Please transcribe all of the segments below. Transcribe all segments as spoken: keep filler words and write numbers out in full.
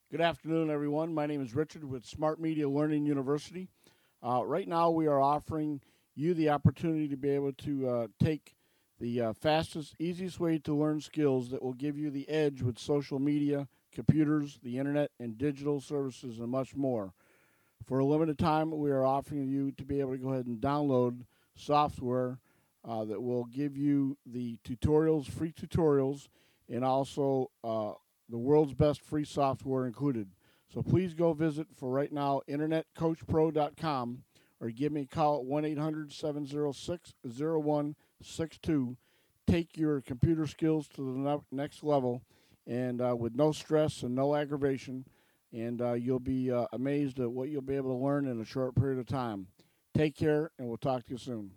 Good afternoon, everyone. My name is Richard with Smart Media Learning University. Uh, right now, we are offering you the opportunity to be able to uh, take the uh, fastest, easiest way to learn skills that will give you the edge with social media, computers, the internet, and digital services, and much more. For a limited time, we are offering you to be able to go ahead and download software uh, that will give you the tutorials, free tutorials, and also uh, the world's best free software included. So please go visit for right now, internet coach pro dot com, or give me a call at one eight hundred, seven oh six, oh one six two. Take your computer skills to the next level, and uh, with no stress and no aggravation, and uh, you'll be uh, amazed at what you'll be able to learn in a short period of time. Take care, and we'll talk to you soon.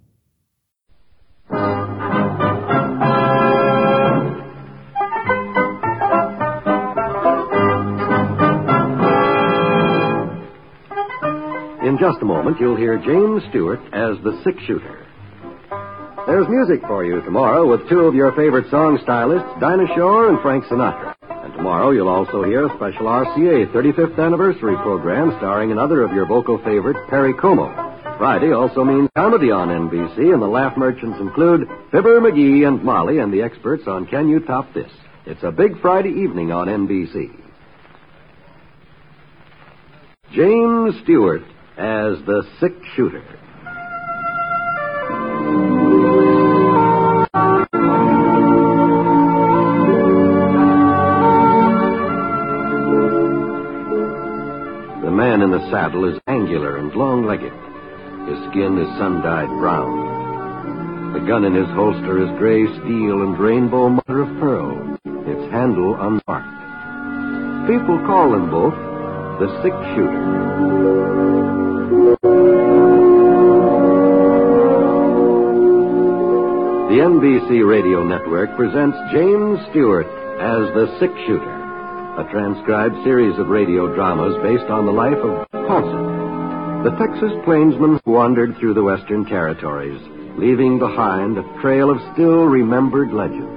In just a moment, you'll hear James Stewart as the Six Shooter. There's music for you tomorrow with two of your favorite song stylists, Dinah Shore and Frank Sinatra. And tomorrow you'll also hear a special R C A thirty-fifth anniversary program starring another of your vocal favorites, Perry Como. Friday also means comedy on N B C, and the laugh merchants include Fibber, McGee, and Molly, and the experts on Can You Top This? It's a big Friday evening on N B C. James Stewart as the Six Shooter. The man in the saddle is angular and long-legged. His skin is sun-dyed brown. The gun in his holster is gray steel and rainbow mother of pearl, its handle unmarked. People call them both the Six Shooter. The N B C Radio Network presents James Stewart as the Six Shooter, a transcribed series of radio dramas based on the life of Paulson, the Texas plainsman who wandered through the Western Territories, leaving behind a trail of still remembered legends.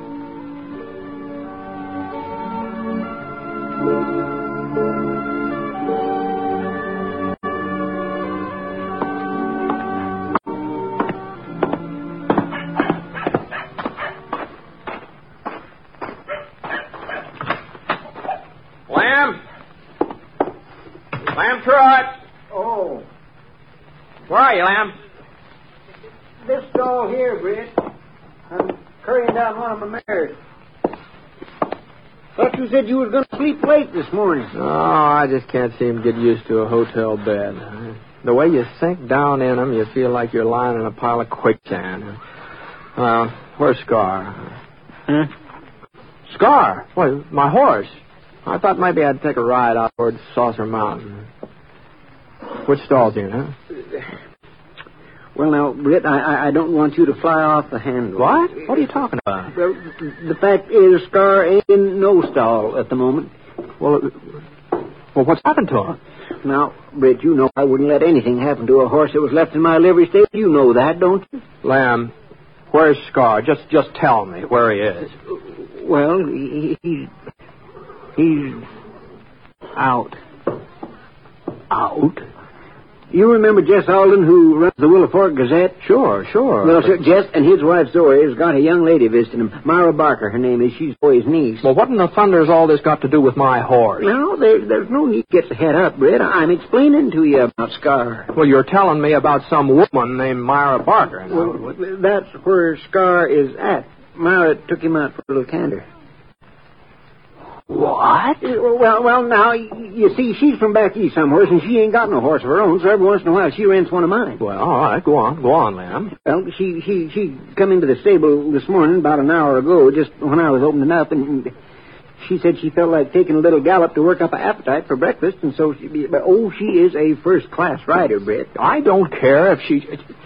Lamb Trot! Oh. Where are you, Lamb? This stall here, Britt. I'm currying down one of my mares. Thought you said you was going to sleep late this morning. Oh, I just can't seem to get used to a hotel bed. The way you sink down in them, you feel like you're lying in a pile of quicksand. Well, where's Scar? Huh? Scar? Why, my horse. I thought maybe I'd take a ride out towards Saucer Mountain. Which stall's in, huh? Well, now, Britt, I, I don't want you to fly off the handle. What? What are you talking about? Well, the fact is, Scar ain't in no stall at the moment. Well, well, what's happened to him? Now, Britt, you know I wouldn't let anything happen to a horse that was left in my livery stable. You know that, don't you? Lamb, where's Scar? Just, just tell me where he is. Well, he, he's... He's out. Out? You remember Jess Alden, who runs the Willow Fork Gazette? Sure, sure. Well, sir, Jess and his wife Zoe has got a young lady visiting him. Myra Barker, her name is. She's Zoe's niece. Well, what in the thunder's all this got to do with my horse? Well, there, there's no need to get the head up, Britt. I'm explaining to you about Scar. Well, you're telling me about some woman named Myra Barker. Well, that's where Scar is at. Myra took him out for a little canter. What? Well, well, now, you see, she's from back east somewhere, and she ain't got no horse of her own, so every once in a while she rents one of mine. Well, all right, go on, go on, Lamb. Well, she, she, she come into the stable this morning about an hour ago, just when I was opening up, and she said she felt like taking a little gallop to work up an appetite for breakfast, and so she, oh, she is a first-class rider, Britt. I don't care if she...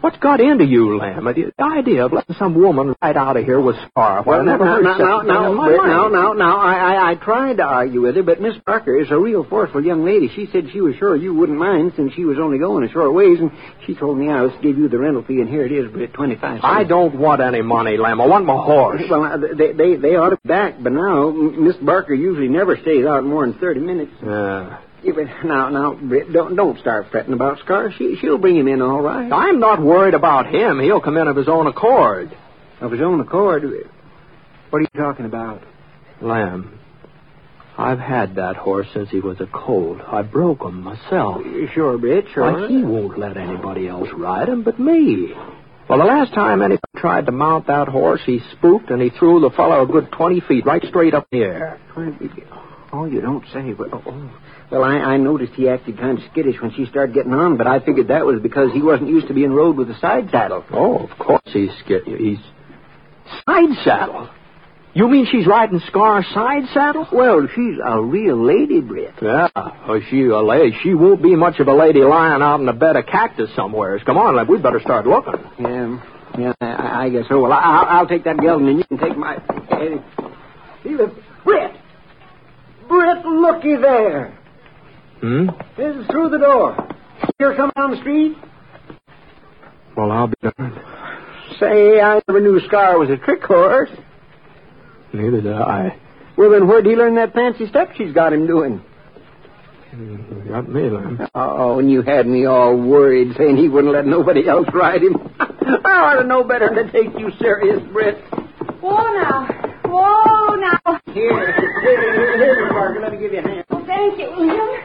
What's got into you, Lamb? The idea of letting some woman right out of here with Scar. Well, I never now, heard now, such now, a thing now, in my Britt, life. now, now, now, I, I, I tried to argue with her, but Miss Barker is a real forceful young lady. She said she was sure you wouldn't mind since she was only going a short ways, and she told me I was to give you the rental fee, and here it is, Britt, twenty-five cents. I don't want any money, Lamb. I want my horse. Well, now, they, they, they ought to be back, but now, M- Miss Barker usually never stays out more than thirty minutes. Yeah. Yeah, but now, now, Britt, don't, don't start fretting about Scar. She, she'll bring him in all right. I'm not worried about him. He'll come in of his own accord. Of his own accord? What are you talking about? Lamb, I've had that horse since he was a colt. I broke him myself. Sure, Britt, sure. Why, he won't let anybody else ride him but me. Well, the last time anybody tried to mount that horse, he spooked and he threw the fellow a good twenty feet right straight up in the air. Oh, you don't say. Well, oh. well I, I noticed he acted kind of skittish when she started getting on, but I figured that was because he wasn't used to being rode with a side saddle. Oh, of course he's skittish. He's side saddle. You mean she's riding Scar's side saddle? Well, she's a real lady, Britt. Yeah, oh, she a lady. She won't be much of a lady lying out in a bed of cactus somewhere. Come on, lad, we'd better start looking. Yeah, yeah, I, I guess so. Well, I, I'll, I'll take that gelding, and you can take my... Uh, see the... Britt! Britt, looky there. Hmm? This is through the door. You're coming down the street? Well, I'll be darned. Say, I never knew Scar was a trick horse. Neither did I. Well, then where'd he learn that fancy step she's got him doing? You got me, Lamb. Oh, and you had me all worried, saying he wouldn't let nobody else ride him. I ought to know better than to take you serious, Britt. Whoa, now. Whoa, now. Here, here, here, here, Miss Barker. Let me give you a hand. Oh, thank you, William.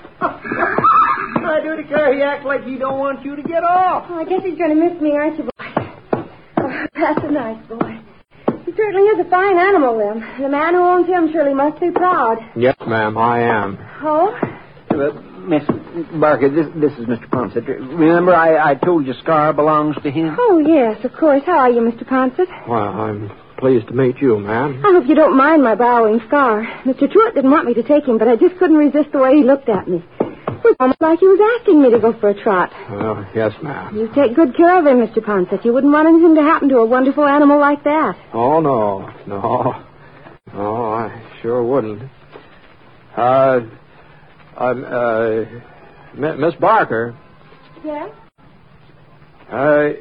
I do declare he acts like he don't want you to get off. Oh, I guess he's going to miss me, aren't you, boy? Oh, that's a nice boy. He certainly is a fine animal, Lem. The man who owns him surely must be proud. Yes, ma'am, I am. Oh? Uh, Miss Barker, this this is Mister Ponset. Remember I, I told you Scar belongs to him? Oh, yes, of course. How are you, Mister Ponset? Well, I'm pleased to meet you, ma'am. I hope you don't mind my borrowing Scar. Mister Truitt didn't want me to take him, but I just couldn't resist the way he looked at me. It was almost like he was asking me to go for a trot. Well, yes, ma'am. You take good care of him, Mister Ponset. You wouldn't want anything to happen to a wonderful animal like that. Oh, no. No. No, I sure wouldn't. Uh, um, uh, M- Miss Barker. Yes? Uh,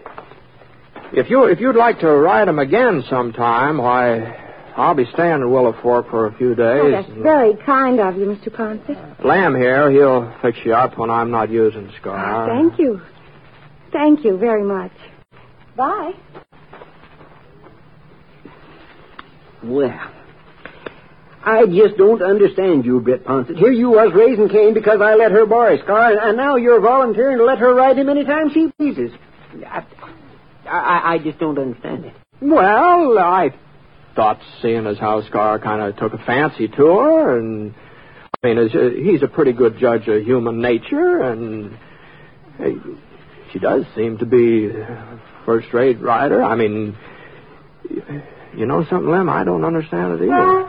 if you if you'd like to ride him again sometime, why, I'll be staying in Willow Fork for a few days. Oh, that's very kind of you, Mister Ponset. Lamb here, he'll fix you up when I'm not using Scar. Thank you. Thank you very much. Bye. Well, I just don't understand you, Britt Ponset. Here you was raising Cain because I let her borrow Scar, and now you're volunteering to let her ride him anytime she pleases. I, I, I just don't understand it. Well, I thought, seeing as how Scar kind of took a fancy to her, and I mean, as- he's a pretty good judge of human nature, and hey, she does seem to be a first-rate rider. I mean, you know something, Lem? I don't understand it either.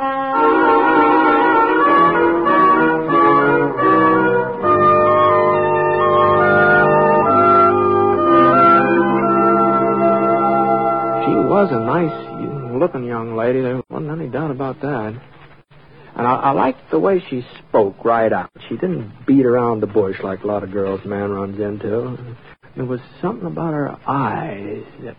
She was a nice-looking young lady. There wasn't any doubt about that. And I, I liked the way she spoke right out. She didn't beat around the bush like a lot of girls a man runs into. There was something about her eyes that...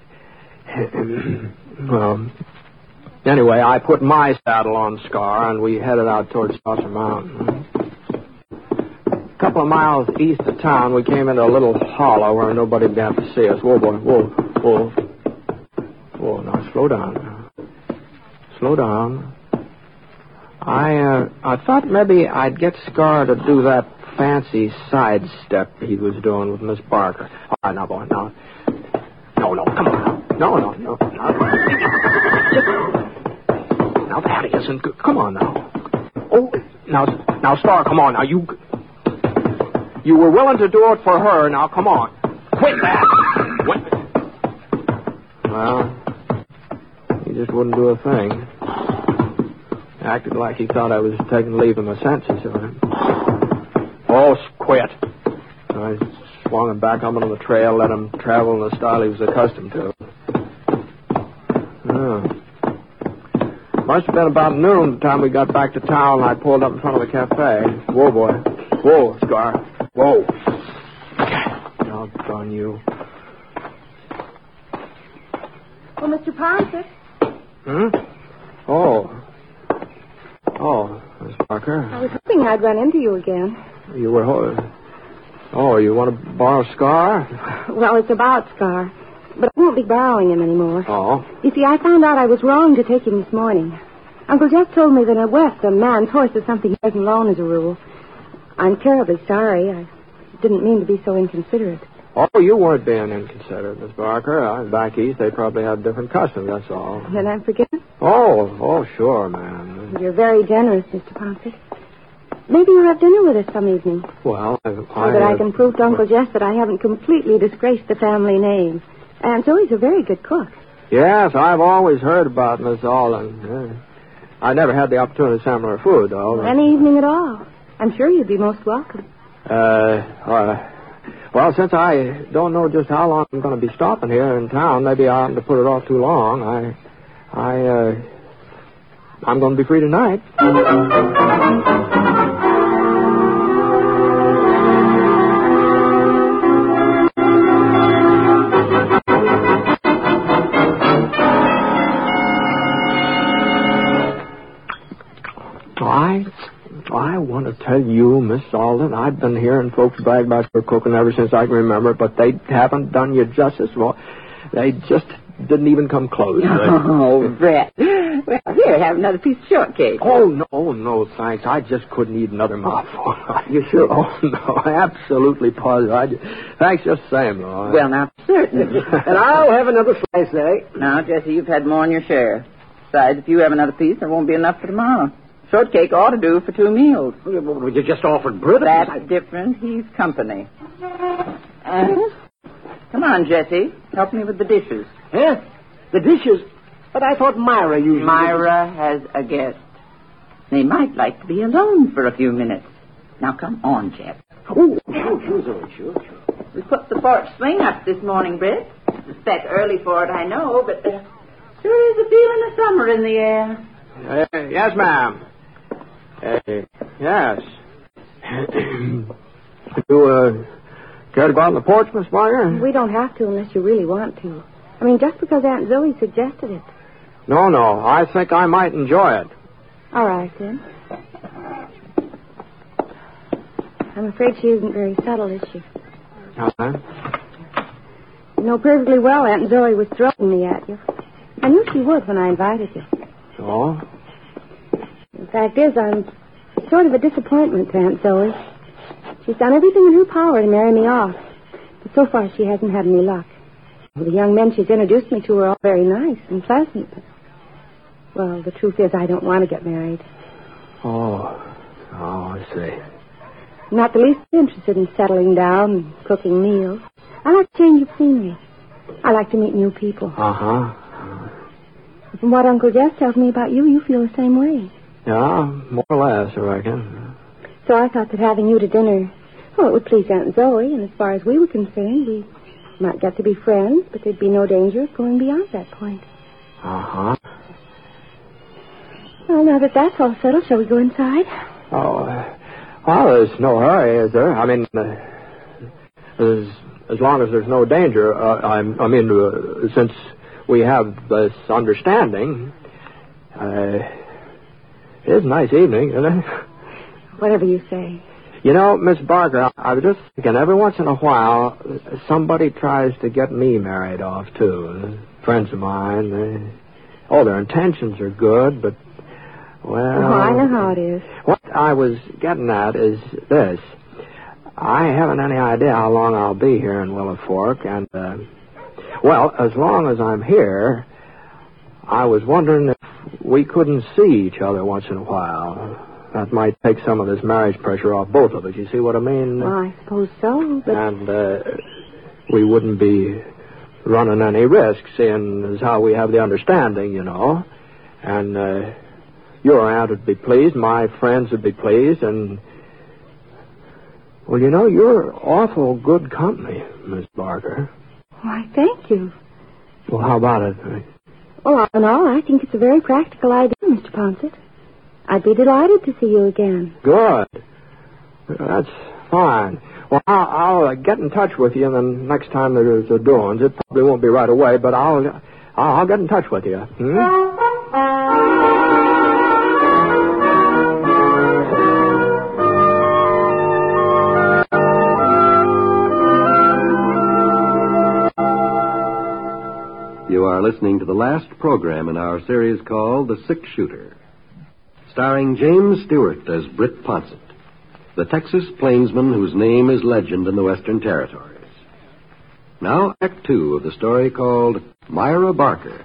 well, anyway, I put my saddle on Scar, and we headed out towards Saucer Mountain. A couple of miles east of town, we came into a little hollow where nobody began to see us. Whoa, boy, whoa, whoa. Whoa, now slow down. Now. Slow down. I uh, I thought maybe I'd get Scar to do that fancy side step he was doing with Miss Barker. All right, now, boy, now. No, no, come on. No, no, no. Now, now that isn't good. Come on, now. Oh, now, now, Scar, come on. Now, you... You were willing to do it for her. Now, come on. Quit that. Quit. Well, he just wouldn't do a thing. Acted like he thought I was taking leave of my senses. Oh, quit. I swung swung him back up on the trail, let him travel in the style he was accustomed to. Oh. Must have been about noon the time we got back to town, and I pulled up in front of the cafe. Whoa, boy. Whoa, Scar. Whoa. Doggone you. Oh, Mister Ponset. Hmm? Oh. Oh, Miss Parker. I was hoping I'd run into you again. You were... Ho- oh, you want to borrow Scar? Well, it's about Scar. But I won't be borrowing him anymore. Oh? You see, I found out I was wrong to take him this morning. Uncle Jeff told me that in the West, a man's horse is something he doesn't loan as a rule. I'm terribly sorry. I didn't mean to be so inconsiderate. Oh, you weren't being inconsiderate, Miss Barker. Uh, back east, they probably have different customs, that's all. Then I'm forgiven? Oh, oh, sure, ma'am. You're very generous, Mister Ponset. Maybe you'll have dinner with us some evening. Well, I... So that I can prove to Uncle Jeff that I haven't completely disgraced the family name. Aunt Zoe's a very good cook. Yes, I've always heard about Miss Alden. Uh, I never had the opportunity to sample her food, though. Any evening at all. I'm sure you'd be most welcome. Uh, uh, well, since I don't know just how long I'm going to be stopping here in town, maybe I oughtn't to put it off too long. I, I, uh, I'm going to be free tonight. I, I want to tell you, Miss Alden, I've been hearing folks brag about your cooking ever since I can remember, but they haven't done you justice. Well, they just didn't even come close. Oh, Brett. Well, here, have another piece of shortcake. Oh, no, no, thanks. I just couldn't eat another mouthful. You sure? Oh, no, absolutely positive. I just, thanks just the same, though. Well, now, certainly. And I'll have another slice, eh? Now, Jesse, you've had more than your share. Besides, if you have another piece, there won't be enough for tomorrow. Shortcake ought to do for two meals. Well, you just offered Britta. That's different. He's company. Uh, come on, Jesse. Help me with the dishes. Huh? The dishes? But I thought Myra usually... Myra has a guest. They might like to be alone for a few minutes. Now, come on, Jeff. Oh, sure, sure, Zoe, sure, sure. We put the porch swing up this morning, Britt. It's that early for it, I know, but uh, sure is a feeling of summer in the air. Uh, yes, ma'am. Uh, yes. you, uh, care to go out on the porch, Miss Barker? We don't have to unless you really want to. I mean, just because Aunt Zoe suggested it. No, no. I think I might enjoy it. All right, then. I'm afraid she isn't very subtle, is she? Uh-huh. You know perfectly well Aunt Zoe was throwing me at you. I knew she would when I invited you. Oh? The fact is, I'm sort of a disappointment to Aunt Zoe. She's done everything in her power to marry me off. But so far, she hasn't had any luck. The young men she's introduced me to are all very nice and pleasant. But, well, the truth is, I don't want to get married. Oh. Oh, I see. I'm not the least interested in settling down and cooking meals. I like to change of scenery. I like to meet new people. Uh-huh. From what Uncle Jeff tells me about you, you feel the same way. Yeah, more or less, I reckon. So I thought that having you to dinner, well, it would please Aunt Zoe, and as far as we were concerned, we might get to be friends, but there'd be no danger of going beyond that point. Uh-huh. Well, now that that's all settled, shall we go inside? Oh, uh, well, there's no hurry, is there? I mean, uh, as, as long as there's no danger, uh, I'm, I mean, uh, since we have this understanding, uh, it's a nice evening, isn't it? Whatever you say. You know, Miss Barker, I was just thinking, every once in a while, somebody tries to get me married off, too. Friends of mine. They, oh, their intentions are good, but, well... Oh, I know how it is. What I was getting at is this. I haven't any idea how long I'll be here in Willow Fork, and, uh, well, as long as I'm here, I was wondering if we couldn't see each other once in a while. That might take some of this marriage pressure off both of us. You see what I mean? Well, I suppose so, but... And uh, we wouldn't be running any risk, seeing as how we have the understanding, you know. And uh, your aunt would be pleased, my friends would be pleased, and... Well, you know, you're awful good company, Miss Barker. Why, thank you. Well, how about it? Well, all in all, I think it's a very practical idea, Mister Ponset. I'd be delighted to see you again. Good. That's fine. Well, I'll, I'll get in touch with you the next time there's a doings. It probably won't be right away, but I'll I'll get in touch with you. Hmm? You are listening to the last program in our series called The Six Shooter, starring James Stewart as Britt Ponset, the Texas plainsman whose name is legend in the Western Territories. Now, Act Two of the story called Myra Barker.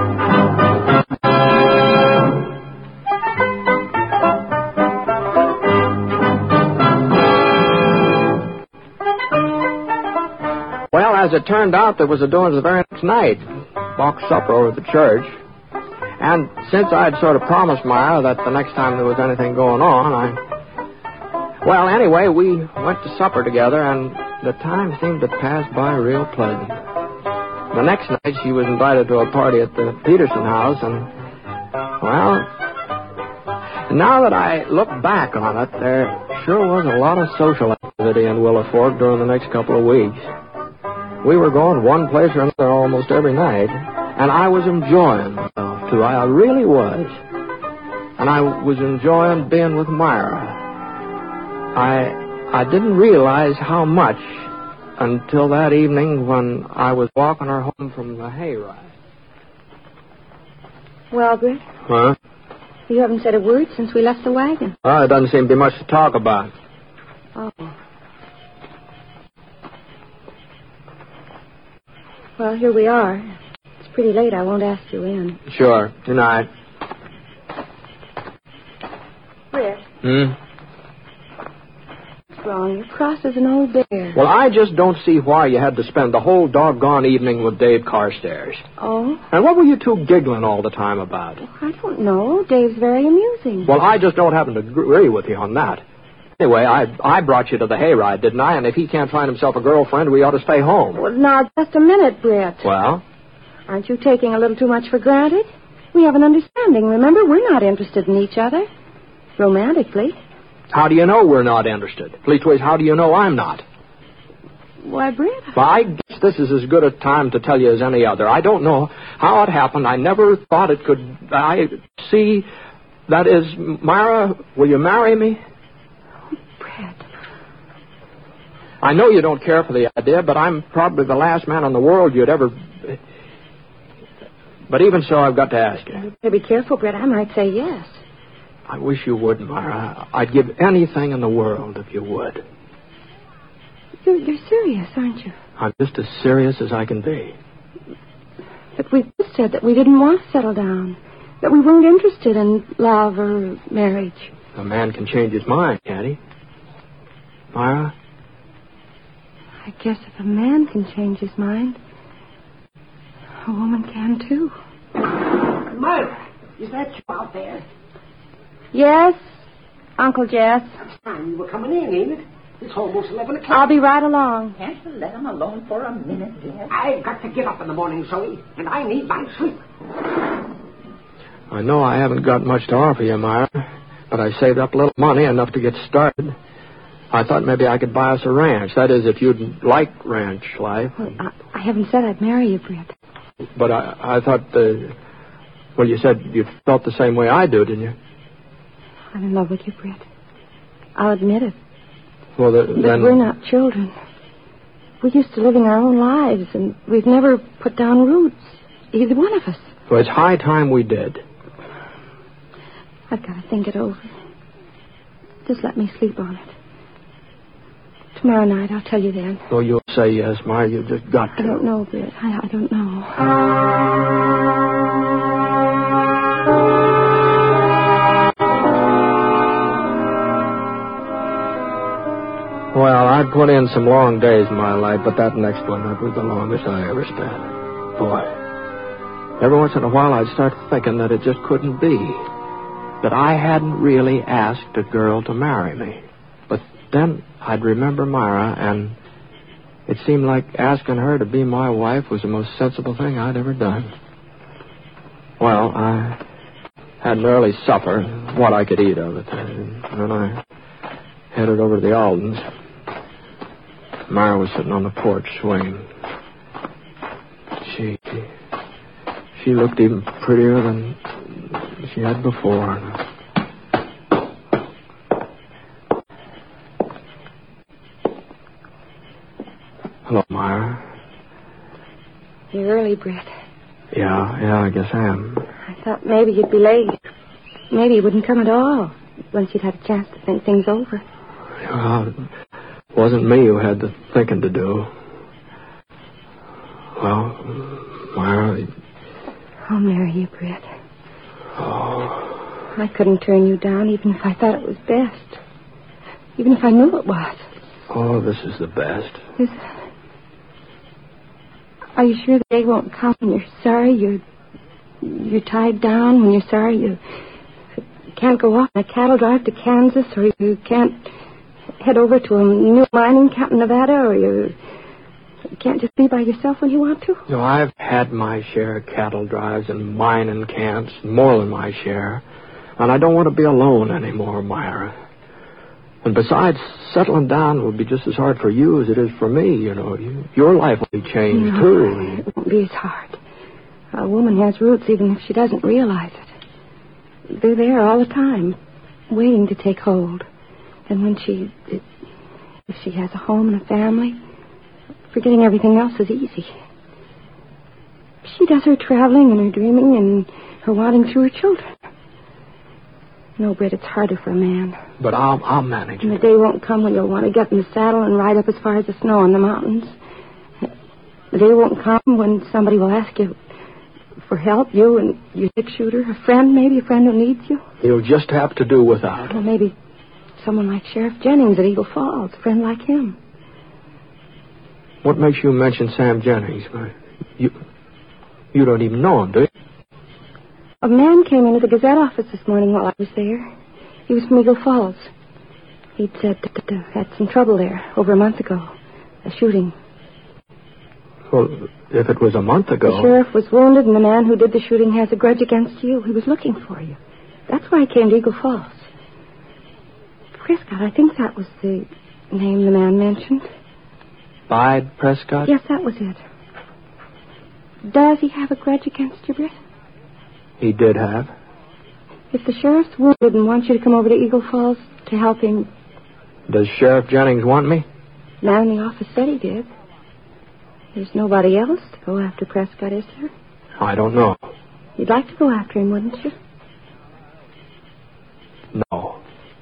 Well, as it turned out, there was a doings the very next night. Box supper over at the church. And since I'd sort of promised Myra that the next time there was anything going on, I... Well, anyway, we went to supper together, and the time seemed to pass by real pleasant. The next night, she was invited to a party at the Peterson house, and, well, now that I look back on it, there sure was a lot of social activity in Willow Fork during the next couple of weeks. We were going one place or another almost every night, and I was enjoying myself, too. I really was. And I was enjoying being with Myra. I I didn't realize how much until that evening when I was walking her home from the hayride. Well, Britt? Huh? You haven't said a word since we left the wagon. Well, there doesn't seem to be much to talk about. Oh. Well, here we are. It's pretty late. I won't ask you in. Sure. Good night. Britt. Hmm? What's wrong? You're cross as an old bear. Well, I just don't see why you had to spend the whole doggone evening with Dave Carstairs. Oh? And what were you two giggling all the time about? I don't know. Dave's very amusing. Well, I just don't happen to agree with you on that. Anyway, I I brought you to the hayride, didn't I? And if he can't find himself a girlfriend, we ought to stay home. Well, now, just a minute, Britt. Well? Aren't you taking a little too much for granted? We have an understanding. Remember, we're not interested in each other. Romantically. How do you know we're not interested? Leastways, how do you know I'm not? Why, Britt? Well, I guess this is as good a time to tell you as any other. I don't know how it happened. I never thought it could... I see... That is, Myra, will you marry me? Britt. I know you don't care for the idea, but I'm probably the last man in the world you'd ever... But even so, I've got to ask you. You better be careful, Britt. I might say yes. I wish you would, Myra. I'd give anything in the world if you would. You're, you're serious, aren't you? I'm just as serious as I can be. But we both said that we didn't want to settle down. That we weren't interested in love or marriage. A man can change his mind, can't he? Myra? I guess if a man can change his mind, a woman can too. Myra, is that you out there? Yes, Uncle Jess. It's time you were coming in, ain't it? It's almost eleven o'clock. I'll be right along. Can't you let him alone for a minute, dear? I've got to get up in the morning, Zoe, and I need my sleep. I know I haven't got much to offer you, Myra, but I saved up a little money, enough to get started. I thought maybe I could buy us a ranch. That is, if you'd like ranch life. Well, I, I haven't said I'd marry you, Britt. But I, I thought, the, well, you said you felt the same way I do, didn't you? I'm in love with you, Britt. I'll admit it. Well, the, But then... we're not children. We're used to living our own lives, and we've never put down roots, either one of us. Well, it's high time we did. I've got to think it over. Just let me sleep on it. Tomorrow night, I'll tell you then. Oh, you'll say yes, Myra. You've just got to. I don't know, Britt. I, I don't know. Well, I'd put in some long days in my life, but that next one, that was the longest I ever spent. Boy. Every once in a while, I'd start thinking that it just couldn't be. That I hadn't really asked a girl to marry me. But then I'd remember Myra, and it seemed like asking her to be my wife was the most sensible thing I'd ever done. Well, I had an early supper, what I could eat of it, and then I headed over to the Aldens. Myra was sitting on the porch swinging. She, she looked even prettier than she had before. Hello, Myra. You're early, Brett. Yeah, yeah, I guess I am. I thought maybe you'd be late. Maybe you wouldn't come at all once you'd had a chance to think things over. Well, it wasn't me who had the thinking to do. Well, Myra... I'll marry you, Brett. Oh. I couldn't turn you down even if I thought it was best. Even if I knew it was. Oh, this is the best. Is it? Are you sure the day won't come when you're sorry you're... You're tied down, when you're sorry you can't go off on a cattle drive to Kansas, or you can't head over to a new mining camp in Nevada, or you can't just be by yourself when you want to? You know, I've had my share of cattle drives and mining camps, more than my share. And I don't want to be alone anymore, Myra. And besides, settling down would be just as hard for you as it is for me, you know. You, your life will be changed, no, too. It won't be as hard. A woman has roots even if she doesn't realize it. They're there all the time, waiting to take hold. And when she... If she has a home and a family, forgetting everything else is easy. She does her traveling and her dreaming and her wanting through her children. No, Britt, it's harder for a man. But I'll, I'll manage And it. the day won't come when you'll want to get in the saddle and ride up as far as the snow on the mountains. The day won't come when somebody will ask you for help, you and your six-shooter, a friend, maybe a friend who needs you. You'll just have to do without. Well, maybe someone like Sheriff Jennings at Eagle Falls, a friend like him. What makes you mention Sam Jennings? You, you don't even know him, do you? A man came into the Gazette office this morning while I was there. He was from Eagle Falls. He'd said that uh, had some trouble there over a month ago, a shooting. Well, if it was a month ago... The sheriff was wounded, and the man who did the shooting has a grudge against you. He was looking for you. That's why he came to Eagle Falls. Prescott, I think that was the name the man mentioned. Bide Prescott? Yes, that was it. Does he have a grudge against you, Britt? He did have. If the sheriff's wounded and wants you to come over to Eagle Falls to help him... Does Sheriff Jennings want me? The man in the office said he did. There's nobody else to go after Prescott, is there? I don't know. You'd like to go after him, wouldn't you? No.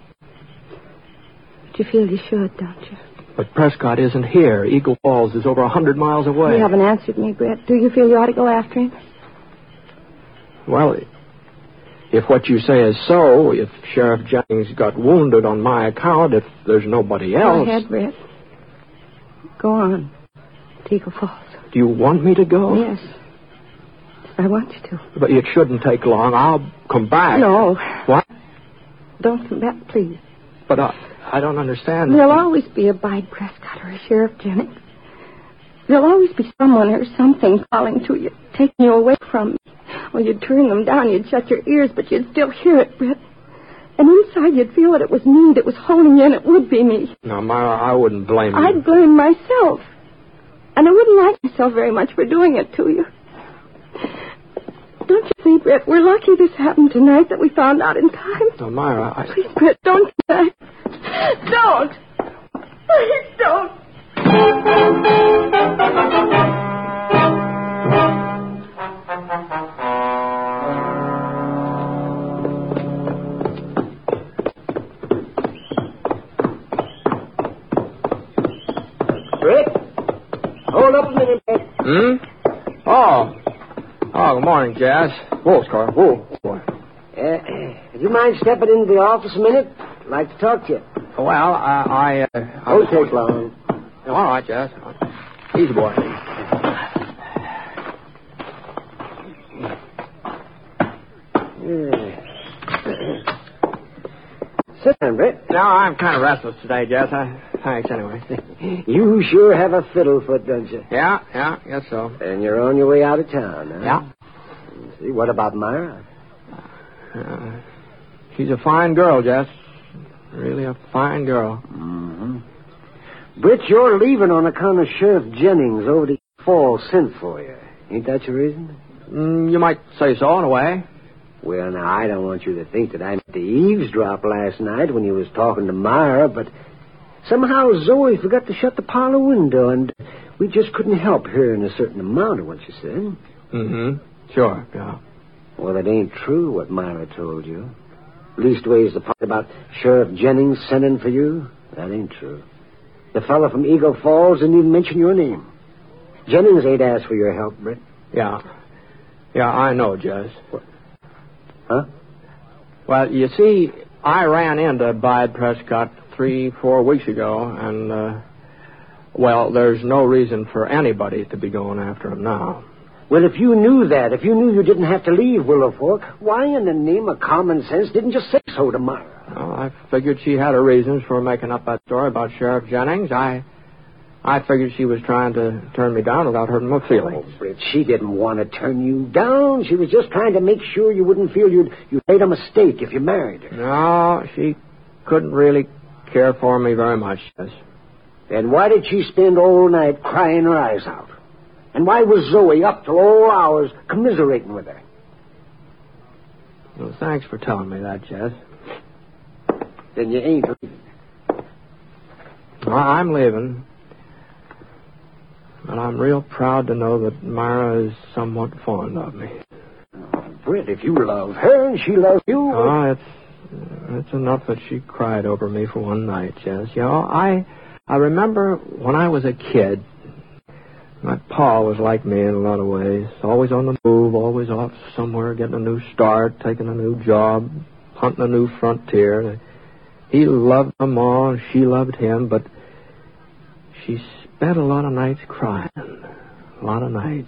But you feel you should, don't you? But Prescott isn't here. Eagle Falls is over a hundred miles away. You haven't answered me, Brett. Do you feel you ought to go after him? Well, if what you say is so, if Sheriff Jennings got wounded on my account, if there's nobody else... Go ahead, Brett. Go on. To Eagle Falls. Do you want me to go? Yes. I want you to. But it shouldn't take long. I'll come back. No. What? Don't come back, please. But I, I don't understand. There'll always be a Bide Prescott or a Sheriff Jennings. There'll always be someone or something calling to you, taking you away from me. Well, you'd turn them down, you'd shut your ears, but you'd still hear it, Brett. And inside you'd feel that it was me that was holding you, and it would be me. No, Myra, I wouldn't blame you. I'd blame myself. And I wouldn't like myself very much for doing it to you. Don't you see, Brett, we're lucky this happened tonight, that we found out in time. No, Myra, I... Please, Brett, don't do that. Don't. Please don't. Brett? Hold up a minute, Brett. Hmm? Oh. Oh, good morning, Jazz. Whoa, Scar. Whoa. Boy. Uh, do you mind stepping into the office a minute? I'd like to talk to you. Well, I... I, uh, I Won't take long. All right, Jazz. Easy, boy. Sit down, Britt. No, I'm kind of restless today, Jess. I, thanks anyway. You sure have a fiddlefoot, don't you? Yeah, yeah, guess so. And you're on your way out of town, huh? Yeah. See, what about Myra? Uh, she's a fine girl, Jess. Really a fine girl. Mm-hmm. Britt, you're leaving on account of Sheriff Jennings over the fall sent for you. Ain't that your reason? Mm, you might say so, in a way. Well, now, I don't want you to think that I meant to eavesdrop last night when you was talking to Myra, but somehow Zoe forgot to shut the parlor window, and we just couldn't help hearing a certain amount of what you said. Mm-hmm. Sure, yeah. Well, it ain't true what Myra told you. Leastways, the part about Sheriff Jennings sending for you, that ain't true. The fellow from Eagle Falls didn't even mention your name. Jennings ain't asked for your help, Britt. Yeah. Yeah, I know, Jess. What? Huh? Well, you see, I ran into Bide Prescott three, four weeks ago, and, uh, well, there's no reason for anybody to be going after him now. Well, if you knew that, if you knew you didn't have to leave Willow Fork, why in the name of common sense didn't you say so to Myra? Well, I figured she had her reasons for making up that story about Sheriff Jennings. I I figured she was trying to turn me down without hurting my feelings. Oh, Britt, she didn't want to turn you down. She was just trying to make sure you wouldn't feel you'd, you'd made a mistake if you married her. No, she couldn't really care for me very much, Jess. Then why did she spend all night crying her eyes out? And why was Zoe up till all hours commiserating with her? Well, thanks for telling me that, Jess. Then you ain't leaving. Well, I'm leaving. And I'm real proud to know that Myra is somewhat fond of me. Oh, Britt, if you love her and she loves you... Oh, it's, it's enough that she cried over me for one night, Jess. You know, I, I remember when I was a kid, my pa was like me in a lot of ways. Always on the move, always off somewhere, getting a new start, taking a new job, hunting a new frontier. He loved them all, and she loved him, but she spent a lot of nights crying. A lot of nights.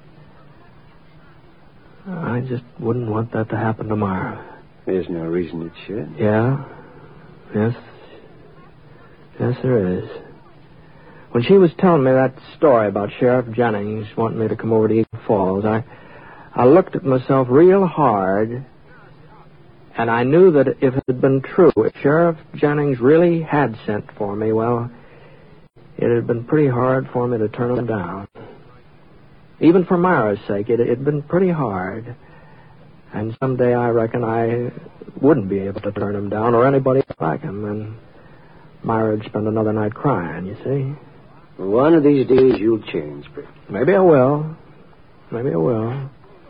I just wouldn't want that to happen to Myra. There's no reason it should. Yeah. Yes. Yes, there is. When she was telling me that story about Sheriff Jennings wanting me to come over to Eagle Falls, I, I looked at myself real hard, and I knew that if it had been true, if Sheriff Jennings really had sent for me, well, it had been pretty hard for me to turn him down. Even for Myra's sake, it had been pretty hard. And someday I reckon I wouldn't be able to turn him down or anybody like him, and Myra would spend another night crying, you see. One of these days you'll change, Britt. Maybe I will. Maybe I will.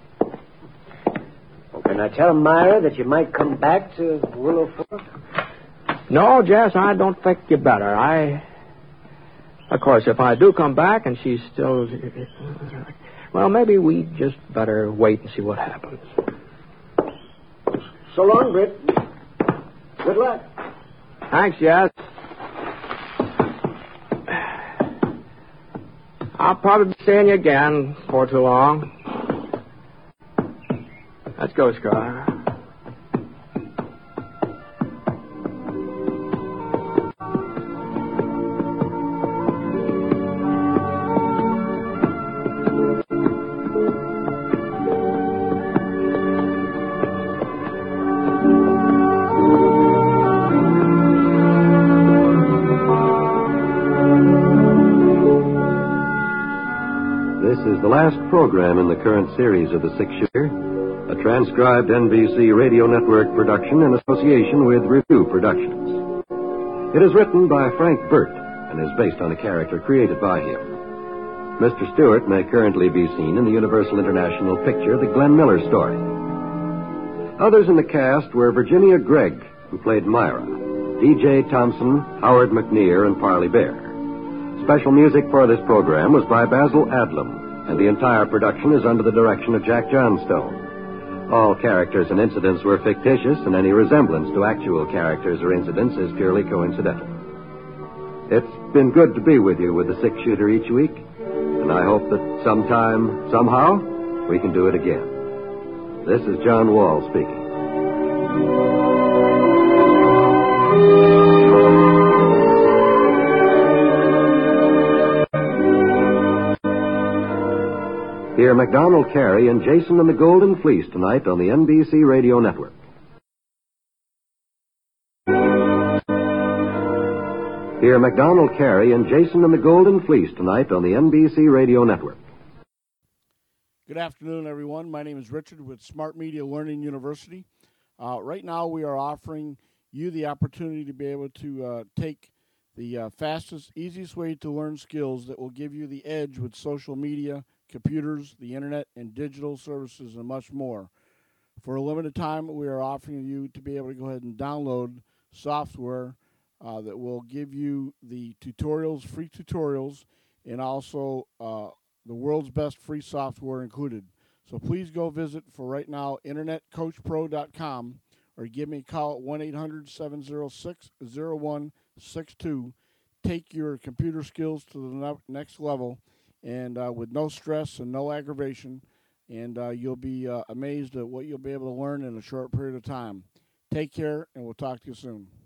Well, can I tell Myra that you might come back to Willow Fork? No, Jess, I don't think you better. I... Of course, if I do come back and she's still... Well, maybe we just better wait and see what happens. So long, Britt. Good luck. Thanks, Jess. I'll probably be seeing you again before too long. Let's go, Scar. The last program in the current series of The Six Shooter, a transcribed N B C Radio Network production in association with Review Productions. It is written by Frank Burt and is based on a character created by him. Mister Stewart may currently be seen in the Universal International picture The Glenn Miller Story. Others in the cast were Virginia Gregg, who played Myra, D J Thompson, Howard McNear, and Parley Bear. Special music for this program was by Basil Adlam, and the entire production is under the direction of Jack Johnstone. All characters and incidents were fictitious, and any resemblance to actual characters or incidents is purely coincidental. It's been good to be with you with the Six Shooter each week, and I hope that sometime, somehow, we can do it again. This is John Wall speaking. Hear MacDonald Carey and Jason and the Golden Fleece tonight on the N B C Radio Network. Hear MacDonald Carey and Jason and the Golden Fleece tonight on the N B C Radio Network. Good afternoon, everyone. My name is Richard with Smart Media Learning University. Uh, right now, we are offering you the opportunity to be able to uh, take the uh, fastest, easiest way to learn skills that will give you the edge with social media, computers, the internet, and digital services, and much more. For a limited time, we are offering you to be able to go ahead and download software uh, that will give you the tutorials, free tutorials, and also uh, the world's best free software included. So please go visit for right now, internet coach pro dot com, or give me a call at one eight hundred, seven oh six, oh one six two. Take your computer skills to the next level, and uh, with no stress and no aggravation, and uh, you'll be uh, amazed at what you'll be able to learn in a short period of time. Take care, and we'll talk to you soon.